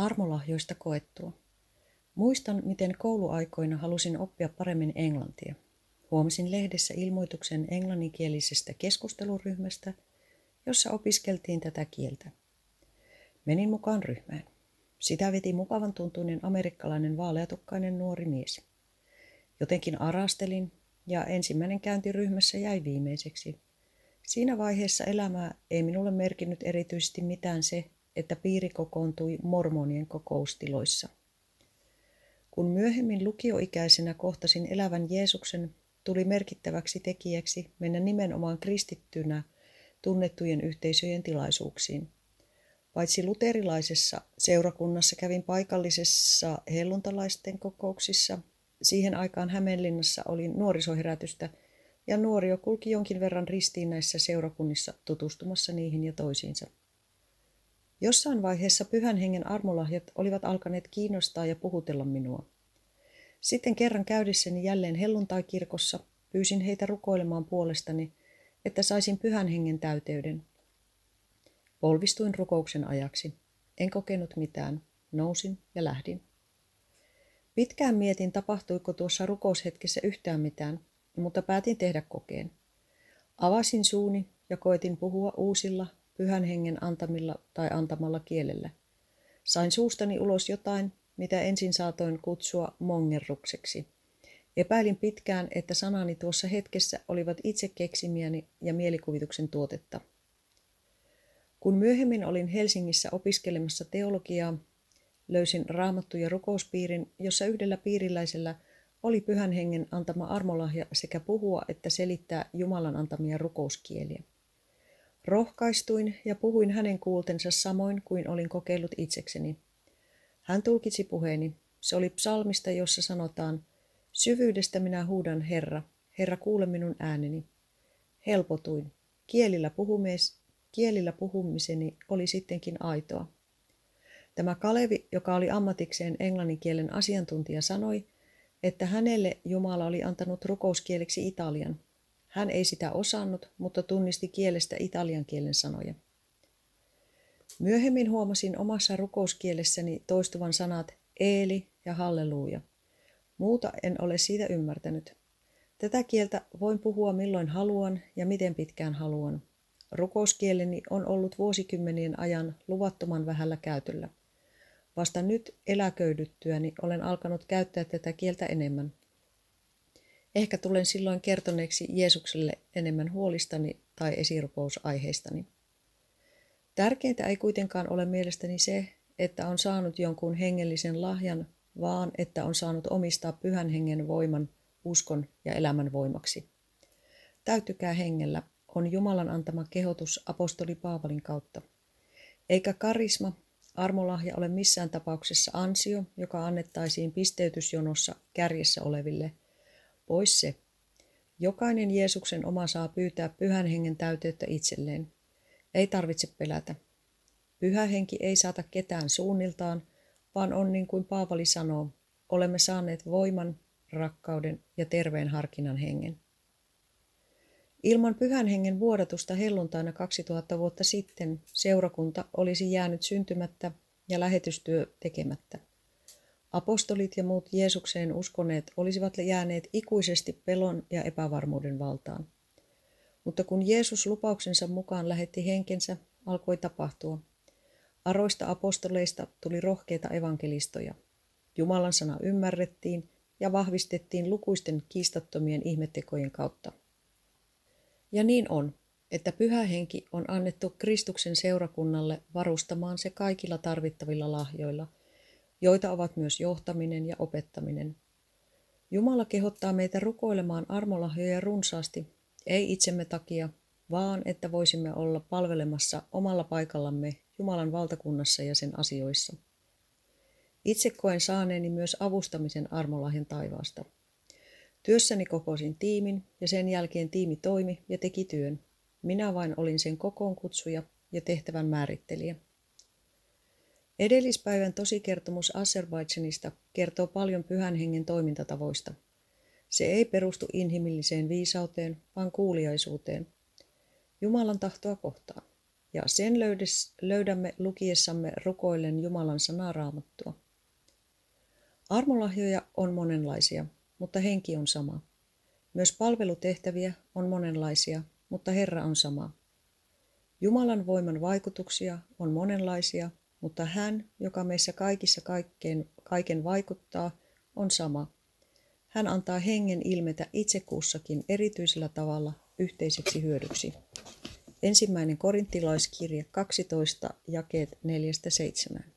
Armolahjoista koettua. Muistan, miten kouluaikoina halusin oppia paremmin englantia. Huomasin lehdessä ilmoituksen englanninkielisestä keskusteluryhmästä, jossa opiskeltiin tätä kieltä. Menin mukaan ryhmään. Sitä veti mukavan tuntuinen amerikkalainen vaaleatukkainen nuori mies. Jotenkin arastelin ja ensimmäinen käynti ryhmässä jäi viimeiseksi. Siinä vaiheessa elämää ei minulle merkinnyt erityisesti mitään se, että piiri kokoontui mormonien kokoustiloissa. Kun myöhemmin lukioikäisenä kohtasin elävän Jeesuksen, tuli merkittäväksi tekijäksi mennä nimenomaan kristittynä tunnettujen yhteisöjen tilaisuuksiin. Paitsi luterilaisessa seurakunnassa kävin paikallisessa helluntalaisten kokouksissa. Siihen aikaan Hämeenlinnassa oli nuorisoherätystä ja nuorio kulki jonkin verran ristiin näissä seurakunnissa tutustumassa niihin ja toisiinsa. Jossain vaiheessa Pyhän Hengen armolahjat olivat alkaneet kiinnostaa ja puhutella minua. Sitten kerran käydessäni jälleen helluntaikirkossa pyysin heitä rukoilemaan puolestani, että saisin Pyhän Hengen täyteyden. Polvistuin rukouksen ajaksi. En kokenut mitään. Nousin ja lähdin. Pitkään mietin, tapahtuiko tuossa rukoushetkessä yhtään mitään, mutta päätin tehdä kokeen. Avasin suuni ja koetin puhua uusilla, Pyhän Hengen antamilla tai antamalla kielellä. Sain suustani ulos jotain, mitä ensin saatoin kutsua mongerrukseksi. Epäilin pitkään, että sanani tuossa hetkessä olivat itse keksimiäni ja mielikuvituksen tuotetta. Kun myöhemmin olin Helsingissä opiskelemassa teologiaa, löysin raamattu- ja rukouspiirin, jossa yhdellä piiriläisellä oli Pyhän Hengen antama armolahja sekä puhua että selittää Jumalan antamia rukouskieliä. Rohkaistuin ja puhuin hänen kuultensa samoin kuin olin kokeillut itsekseni. Hän tulkitsi puheeni. Se oli psalmista, jossa sanotaan, syvyydestä minä huudan Herra, Herra kuule minun ääneni. Helpotuin. Kielillä puhumiseni oli sittenkin aitoa. Tämä Kalevi, joka oli ammatikseen englanninkielen asiantuntija, sanoi, että hänelle Jumala oli antanut rukouskieleksi italian. Hän ei sitä osannut, mutta tunnisti kielestä italian kielen sanoja. Myöhemmin huomasin omassa rukouskielessäni toistuvan sanat Eeli ja Halleluja. Muuta en ole siitä ymmärtänyt. Tätä kieltä voin puhua milloin haluan ja miten pitkään haluan. Rukouskieleni on ollut vuosikymmenien ajan luvattoman vähällä käytöllä. Vasta nyt eläköidyttyäni olen alkanut käyttää tätä kieltä enemmän. Ehkä tulen silloin kertoneeksi Jeesukselle enemmän huolistani tai esirukousaiheistani. Tärkeintä ei kuitenkaan ole mielestäni se, että on saanut jonkun hengellisen lahjan, vaan että on saanut omistaa Pyhän Hengen voiman, uskon ja elämän voimaksi. Täyttykää hengellä on Jumalan antama kehotus apostoli Paavalin kautta. Eikä karisma, armolahja ole missään tapauksessa ansio, joka annettaisiin pisteytysjonossa kärjessä oleville. Pois se. Jokainen Jeesuksen oma saa pyytää Pyhän Hengen täyteyttä itselleen. Ei tarvitse pelätä. Pyhä Henki ei saata ketään suunniltaan, vaan on niin kuin Paavali sanoo, olemme saaneet voiman, rakkauden ja terveen harkinnan hengen. Ilman Pyhän Hengen vuodatusta helluntaina 2000 vuotta sitten seurakunta olisi jäänyt syntymättä ja lähetystyö tekemättä. Apostolit ja muut Jeesukseen uskoneet olisivat jääneet ikuisesti pelon ja epävarmuuden valtaan. Mutta kun Jeesus lupauksensa mukaan lähetti henkensä, alkoi tapahtua. Aroista apostoleista tuli rohkeita evankelistoja. Jumalan sana ymmärrettiin ja vahvistettiin lukuisten kiistattomien ihmettekojen kautta. Ja niin on, että Pyhä Henki on annettu Kristuksen seurakunnalle varustamaan se kaikilla tarvittavilla lahjoilla, joita ovat myös johtaminen ja opettaminen. Jumala kehottaa meitä rukoilemaan armolahjoja runsaasti, ei itsemme takia, vaan että voisimme olla palvelemassa omalla paikallamme Jumalan valtakunnassa ja sen asioissa. Itse koen saaneeni myös avustamisen armolahjan taivaasta. Työssäni kokosin tiimin ja sen jälkeen tiimi toimi ja teki työn. Minä vain olin sen kokoonkutsuja ja tehtävän määrittelijä. Edellispäivän tosikertomus Azerbaidžanista kertoo paljon Pyhän Hengen toimintatavoista. Se ei perustu inhimilliseen viisauteen, vaan kuuliaisuuteen. Jumalan tahtoa kohtaan. ja sen löydämme lukiessamme rukoillen Jumalan sanaa Raamattua. Armolahjoja on monenlaisia, mutta henki on sama. Myös palvelutehtäviä on monenlaisia, mutta Herra on sama. Jumalan voiman vaikutuksia on monenlaisia, mutta hän, joka meissä kaikissa kaiken vaikuttaa, on sama. Hän antaa hengen ilmetä itse kussakin erityisellä tavalla yhteiseksi hyödyksi. 1. Korinttilaiskirje 12, jakeet 4-7.